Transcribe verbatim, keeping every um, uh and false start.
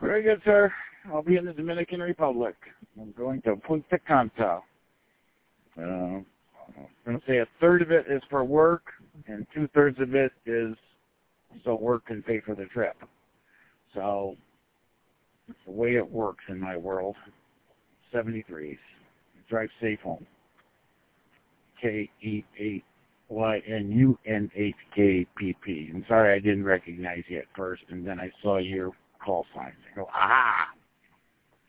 Very good, sir. I'll be in the Dominican Republic. I'm going to Punta Cana. Uh, I'm going to say a third of it is for work, and two-thirds of it is so work can pay for the trip. So, it's the way it works in my world. seventy-threes. Drive safe home. K E eight Y N U N H K P P. I'm sorry I didn't recognize you at first, and then I saw your call signs. I go, ah!